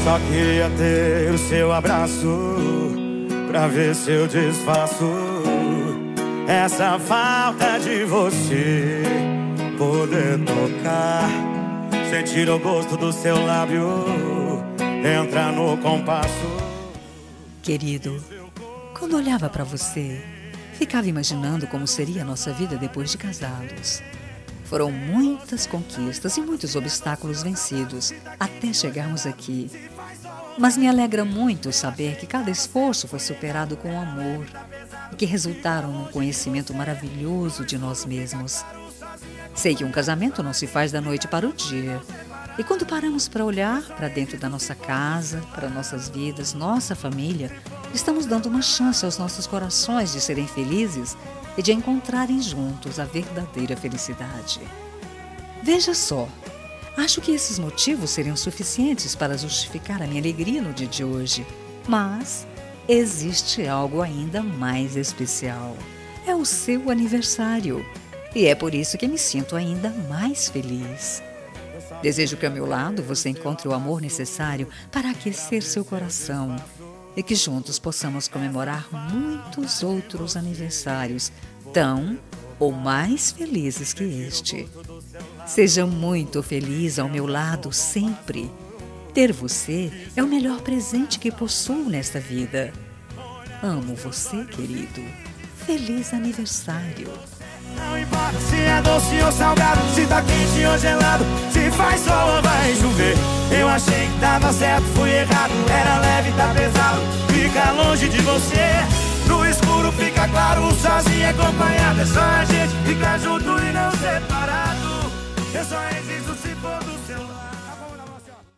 Só queria ter o seu abraço pra ver se eu disfarço essa falta de você. Poder tocar, sentir o gosto do seu lábio, entrar no compasso. Querido, quando olhava pra você, ficava imaginando como seria a nossa vida depois de casados. Foram muitas conquistas e muitos obstáculos vencidos até chegarmos aqui. Mas me alegra muito saber que cada esforço foi superado com amor e que resultaram num conhecimento maravilhoso de nós mesmos. Sei que um casamento não se faz da noite para o dia. E quando paramos para olhar para dentro da nossa casa, para nossas vidas, nossa família, estamos dando uma chance aos nossos corações de serem felizes e de encontrarem juntos a verdadeira felicidade. Veja só, acho que esses motivos seriam suficientes para justificar a minha alegria no dia de hoje. Mas existe algo ainda mais especial. É o seu aniversário. E é por isso que me sinto ainda mais feliz. Desejo que ao meu lado você encontre o amor necessário para aquecer seu coração e que juntos possamos comemorar muitos outros aniversários tão ou mais felizes que este. Seja muito feliz ao meu lado sempre. Ter você é o melhor presente que possuo nesta vida. Amo você, querido. Feliz aniversário. Não importa se é doce ou salgado, se tá quente ou gelado, se faz sol ou vai chover. Eu achei que tava certo, fui errado. Era leve, tá pesado, fica longe de você. No escuro fica claro, sozinho acompanhado. É só a gente ficar junto e não separado. Eu só